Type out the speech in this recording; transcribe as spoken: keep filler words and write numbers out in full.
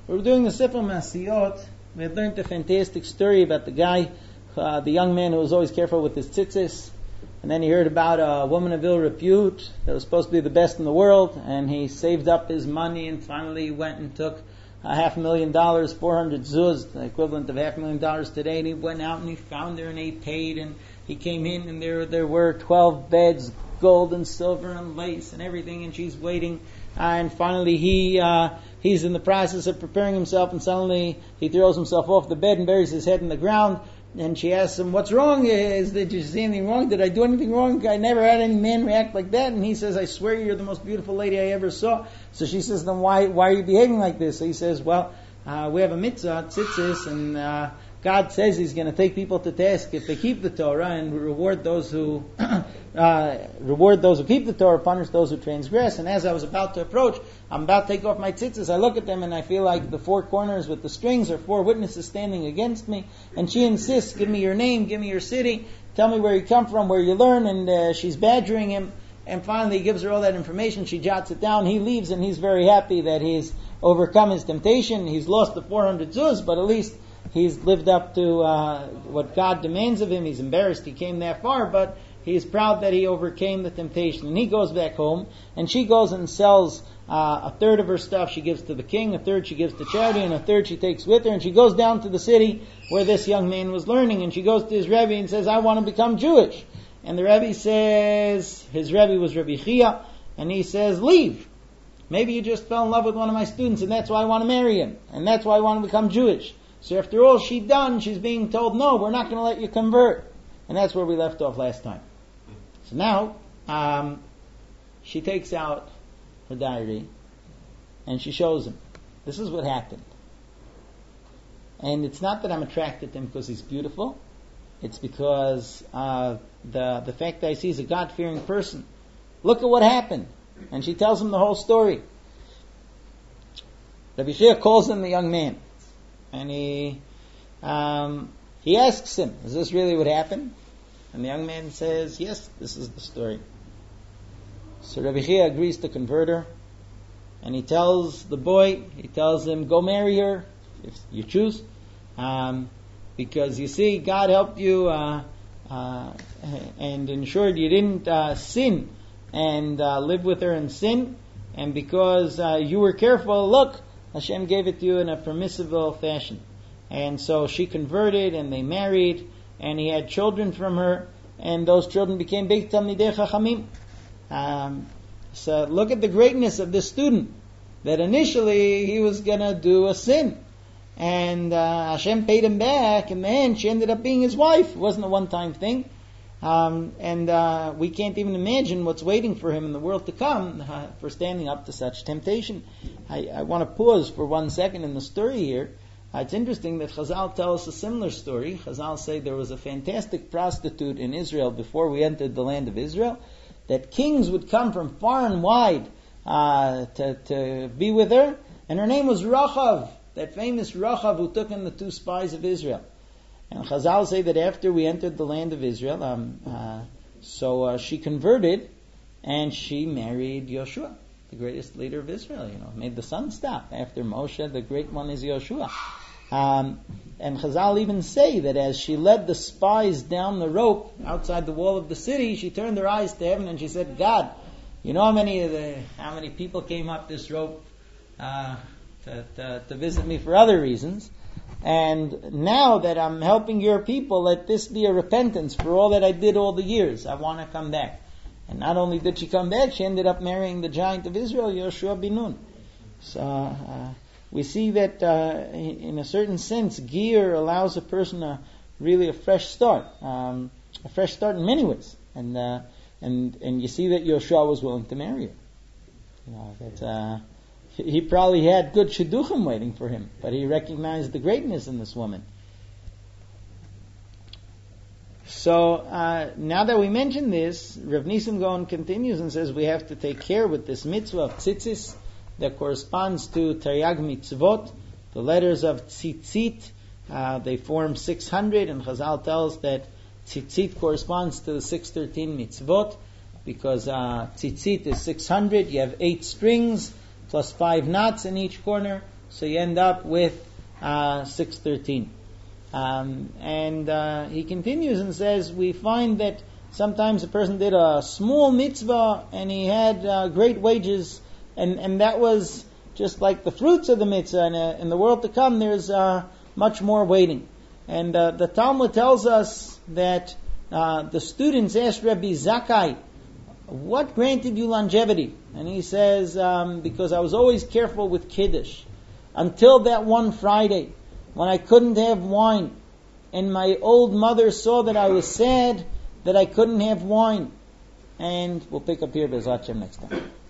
We were doing the Sefer Masiyot. We had learned a fantastic story about the guy, uh, the young man who was always careful with his tzitzis. And then he heard about a woman of ill repute that was supposed to be the best in the world. And he saved up his money and finally went and took a half a million dollars, four hundred zuz, the equivalent of half a million dollars today. And he went out and he found her and he paid. And he came in and there, there were twelve beds, gold and silver and lace and everything. And she's waiting. Uh, and finally he... Uh, He's in the process of preparing himself, and suddenly he throws himself off the bed and buries his head in the ground. And she asks him, "What's wrong? Is did you see anything wrong? Did I do anything wrong? I never had any man react like that." And he says, "I swear you're the most beautiful lady I ever saw." So she says, "Then why why are you behaving like this?" So he says, "Well, uh, we have a mitzvah, tzitzis, and uh, God says He's going to take people to task if they keep the Torah and reward those who uh, reward those who keep the Torah, punish those who transgress." And as I was about to approach, I'm about to take off my tzitzis. I look at them and I feel like the four corners with the strings are four witnesses standing against me. And she insists, "Give me your name, give me your city, tell me where you come from, where you learn." And uh, she's badgering him. And finally he gives her all that information. She jots it down. He leaves and he's very happy that he's overcome his temptation. He's lost the four hundred zuz, but at least he's lived up to uh, what God demands of him. He's embarrassed he came that far, but he's proud that he overcame the temptation. And he goes back home, and she goes and sells uh, a third of her stuff she gives to the king, a third she gives to charity, and a third she takes with her. And she goes down to the city where this young man was learning, and she goes to his Rebbe and says, "I want to become Jewish." And the Rebbe says, his Rebbe was Rebbe Chia, and he says, "Leave. Maybe you just fell in love with one of my students, and that's why I want to marry him, and that's why I want to become Jewish." So after all she'd done, she's being told, "No, we're not going to let you convert." And that's where we left off last time. So now, um, she takes out her diary, and she shows him, "This is what happened. And it's not that I'm attracted to him because he's beautiful. It's because uh, the the fact that I see he's a God-fearing person. Look at what happened." And she tells him the whole story. Rabbi Shia calls him the young man. And he um, he asks him, "Is this really what happened?" And the young man says, "Yes, this is the story." So Rabbi Chia agrees to convert her. And he tells the boy, he tells him, "Go marry her, if you choose. Um, because you see, God helped you uh, uh, and ensured you didn't uh, sin and uh, live with her in sin. And because uh, you were careful, look, Hashem gave it to you in a permissible fashion." And so she converted, and they married, and he had children from her, and those children became big Talmidei Chachamim. Um, so look at the greatness of this student, that initially he was going to do a sin. And uh, Hashem paid him back, and then she ended up being his wife. It wasn't a one-time thing. Um, and uh, we can't even imagine what's waiting for him in the world to come uh, for standing up to such temptation. I, I want to pause for one second in the story here. Uh, it's interesting that Chazal tell us a similar story. Chazal say there was a fantastic prostitute in Israel before we entered the land of Israel, that kings would come from far and wide uh, to, to be with her, and her name was Rachav, that famous Rachav who took in the two spies of Israel. And Chazal say that after we entered the land of Israel, um, uh, so uh, she converted, and she married Yoshua, the greatest leader of Israel. You know, made the sun stop. After Moshe, the great one is Yoshua. Um, and Chazal even say that as she led the spies down the rope outside the wall of the city, she turned her eyes to heaven and she said, "God, you know how many of the how many people came up this rope uh, to, to, to visit me for other reasons? And now that I'm helping your people, let this be a repentance for all that I did all the years. I want to come back." And not only did she come back, she ended up marrying the giant of Israel, Yoshua bin Nun. So uh, we see that uh, in a certain sense, Giyur allows a person a really a fresh start, um, a fresh start in many ways. And uh, and and you see that Yoshua was willing to marry her. You know, that uh, he probably had good shidduchim waiting for him, but he recognized the greatness in this woman. So uh, now that we mentioned this, Rav Nisim Gaon continues and says we have to take care with this mitzvah of tzitzis that corresponds to Taryag mitzvot, the letters of tzitzit. Uh, they form six hundred, and Chazal tells that tzitzit corresponds to the six hundred thirteen mitzvot, because uh, tzitzit is six hundred. You have eight strings plus five knots in each corner, So you end up with uh, six thirteen. Um, and uh, he continues and says, we find that sometimes a person did a small mitzvah and he had uh, great wages, and, and that was just like the fruits of the mitzvah. And uh, in the world to come, there's uh, much more waiting. And uh, the Talmud tells us that uh, the students asked Rabbi Zakkai, what granted you longevity? And he says, um, because I was always careful with Kiddush. Until that one Friday, when I couldn't have wine, and my old mother saw that I was sad that I couldn't have wine. And we'll pick up here Be'ezrat Hashem next time.